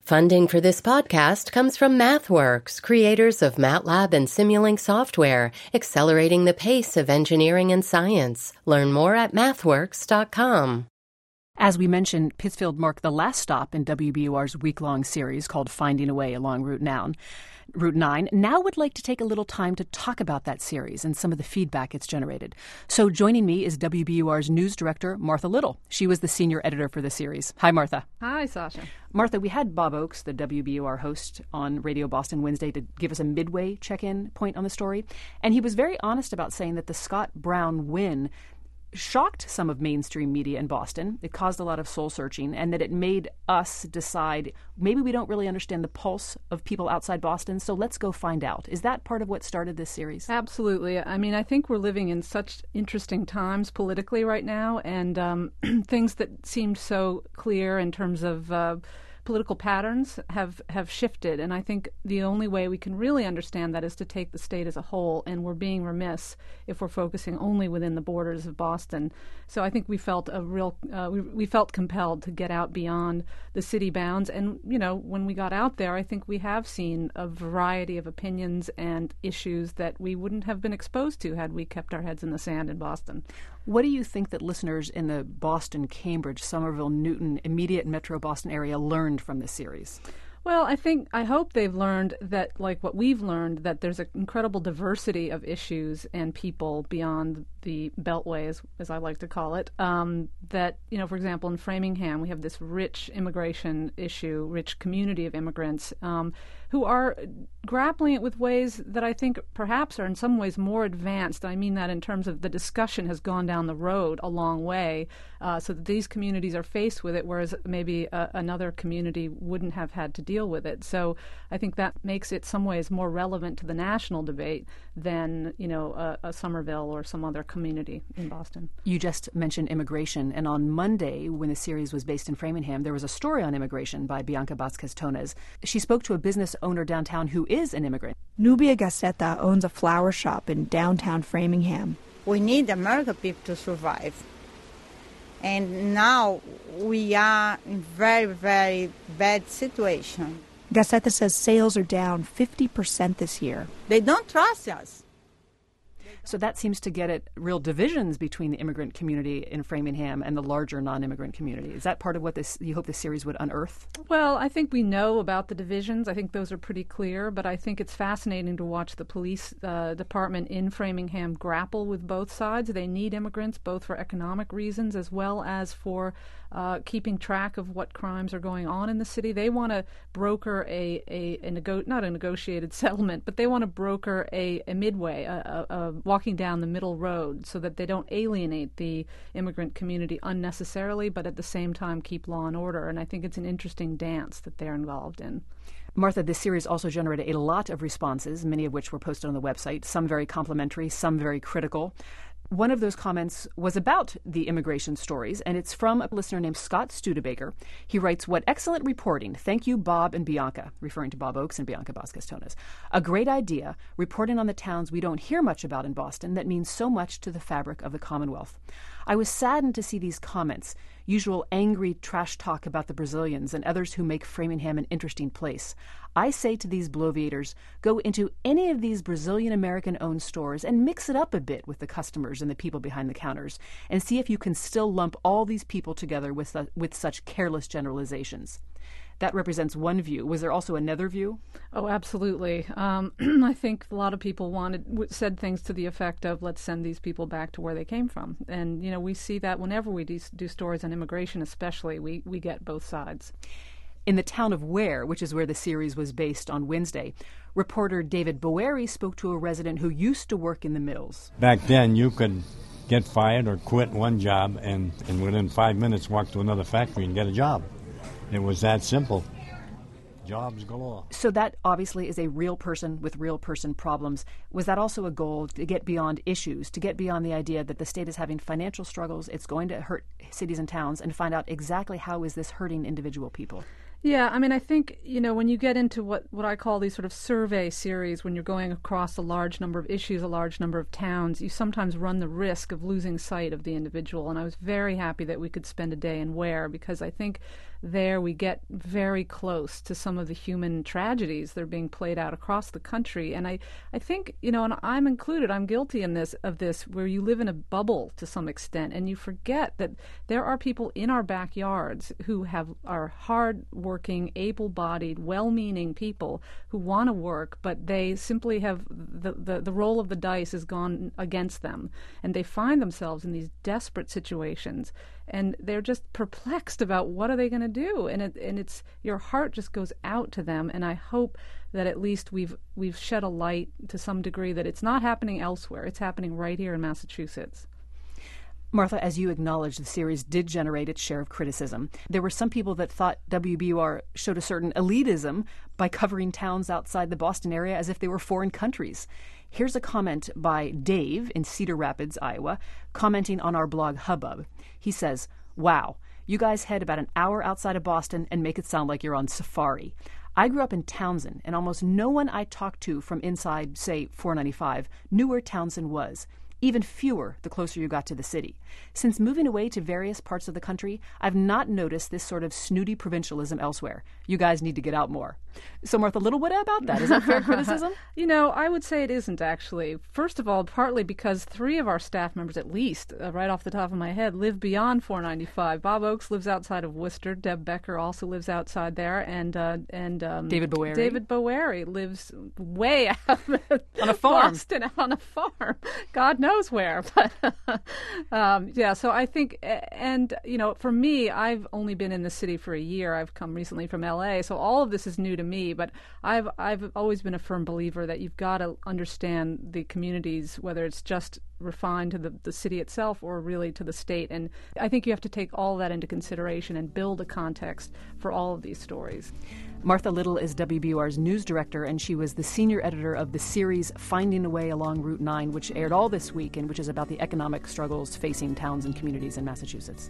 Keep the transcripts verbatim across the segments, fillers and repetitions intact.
Funding for this podcast comes from MathWorks, creators of MATLAB and Simulink software, accelerating the pace of engineering and science. Learn more at mathworks dot com. As we mentioned, Pittsfield marked the last stop in W B U R's week-long series called Finding a Way Along Route nine. Route nine now would like to take a little time to talk about that series and some of the feedback it's generated. So joining me is W B U R's news director, Martha Little. She was the senior editor for the series. Hi, Martha. Hi, Sasha. Martha, we had Bob Oakes, the W B U R host, on Radio Boston Wednesday to give us a midway check-in point on the story. And he was very honest about saying that the Scott Brown win shocked some of mainstream media in Boston. It caused a lot of soul-searching, and that it made us decide maybe we don't really understand the pulse of people outside Boston, so let's go find out. Is that part of what started this series? Absolutely. I mean, I think we're living in such interesting times politically right now, and um, things that seemed so clear in terms of uh, political patterns have, have shifted, and I think the only way we can really understand that is to take the state as a whole, and we're being remiss if we're focusing only within the borders of Boston. So I think we felt a real, uh, we, we felt compelled to get out beyond the city bounds, and, you know, when we got out there, I think we have seen a variety of opinions and issues that we wouldn't have been exposed to had we kept our heads in the sand in Boston. What do you think that listeners in the Boston, Cambridge, Somerville, Newton, immediate metro Boston area learned from this series? Well, I think, I hope they've learned that, like what we've learned, that there's an incredible diversity of issues and people beyond the Beltway, as, as I like to call it. Um, that, you know, for example, in Framingham, we have this rich immigration issue, rich community of immigrants um, who are grappling it with ways that I think perhaps are in some ways more advanced. I mean that in terms of the discussion has gone down the road a long way, uh, so that these communities are faced with it, whereas maybe uh, another community wouldn't have had to deal with it. So I think that makes it some ways more relevant to the national debate than, you know, a, a Somerville or some other community in Boston. You just mentioned immigration, and on Monday, when the series was based in Framingham, there was a story on immigration by Bianca Vasquez-Tones. She spoke to a business owner downtown who is an immigrant. Nubia Gazzetta owns a flower shop in downtown Framingham. We need American people to survive. And now we are in very, very bad situation. Gazzetta says sales are down fifty percent this year. They don't trust us. So that seems to get at real divisions between the immigrant community in Framingham and the larger non-immigrant community. Is that part of what this you hope this series would unearth? Well, I think we know about the divisions. I think those are pretty clear, but I think it's fascinating to watch the police uh, department in Framingham grapple with both sides. They need immigrants both for economic reasons as well as for uh, keeping track of what crimes are going on in the city. They want to broker a, a, a nego- not a negotiated settlement, but they want to broker a, a midway, a, a, a walking down the middle road so that they don't alienate the immigrant community unnecessarily, but at the same time keep law and order. And I think it's an interesting dance that they're involved in. Martha, this series also generated a lot of responses, many of which were posted on the website, some very complimentary, some very critical. One of those comments was about the immigration stories, and it's from a listener named Scott Studebaker. He writes, "What excellent reporting. Thank you, Bob and Bianca," referring to Bob Oakes and Bianca Vasquez-Tones. "A great idea, reporting on the towns we don't hear much about in Boston that means so much to the fabric of the Commonwealth. I was saddened to see these comments, usual angry trash talk about the Brazilians and others who make Framingham an interesting place. I say to these bloviators, go into any of these Brazilian-American-owned stores and mix it up a bit with the customers and the people behind the counters, and see if you can still lump all these people together with, uh, with such careless generalizations." That represents one view. Was there also another view? Oh, absolutely. Um, I think a lot of people wanted said things to the effect of, let's send these people back to where they came from. And, you know, we see that whenever we do, do stories on immigration especially, we, we get both sides. In the town of Ware, which is where the series was based on Wednesday, reporter David Boeri spoke to a resident who used to work in the mills. Back then, you could get fired or quit one job and, and within five minutes walk to another factory and get a job. It was that simple. Jobs galore. So that obviously is a real person with real person problems. Was that also a goal to get beyond issues, to get beyond the idea that the state is having financial struggles, it's going to hurt cities and towns, and find out exactly how is this hurting individual people? Yeah, I mean, I think, you know, when you get into what, what I call these sort of survey series, when you're going across a large number of issues, a large number of towns, you sometimes run the risk of losing sight of the individual. And I was very happy that we could spend a day in Ware, because I think there we get very close to some of the human tragedies that are being played out across the country. And I, I think, you know, and I'm included, I'm guilty in this of this, where you live in a bubble to some extent, and you forget that there are people in our backyards who have are hard working, able-bodied, well-meaning people who want to work, but they simply have the, the, the roll of the dice has gone against them, and they find themselves in these desperate situations, and they're just perplexed about what are they going to do, and it, and it's your heart just goes out to them. And I hope that at least we've we've shed a light to some degree that it's not happening elsewhere; it's happening right here in Massachusetts. Martha, as you acknowledged, the series did generate its share of criticism. There were some people that thought W B U R showed a certain elitism by covering towns outside the Boston area as if they were foreign countries. Here's a comment by Dave in Cedar Rapids, Iowa, commenting on our blog Hubbub. He says, "Wow, you guys head about an hour outside of Boston and make it sound like you're on safari. I grew up in Townsend, and almost no one I talked to from inside, say, four ninety-five knew where Townsend was. Even fewer the closer you got to the city. Since moving away to various parts of the country, I've not noticed this sort of snooty provincialism elsewhere. You guys need to get out more." So, Martha, a little bit about that. Is that fair criticism? You know, I would say it isn't, actually. First of all, partly because three of our staff members, at least, uh, right off the top of my head, live beyond four ninety-five. Bob Oakes lives outside of Worcester. Deb Becker also lives outside there. And uh, and um, David Bowery. David Bowery lives way out on a farm. Boston, on a farm. God knows where. But um, yeah, so I think, and, you know, for me, I've only been in the city for a year. I've come recently from L A, so all of this is new to me. But I've I've always been a firm believer that you've got to understand the communities, whether it's just refined to the, the city itself or really to the state. And I think you have to take all that into consideration and build a context for all of these stories. Martha Little is W B U R's news director, and she was the senior editor of the series Finding a Way Along Route nine, which aired all this week and which is about the economic struggles facing towns and communities in Massachusetts.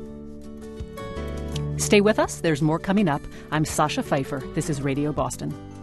Stay with us. There's more coming up. I'm Sasha Pfeiffer. This is Radio Boston.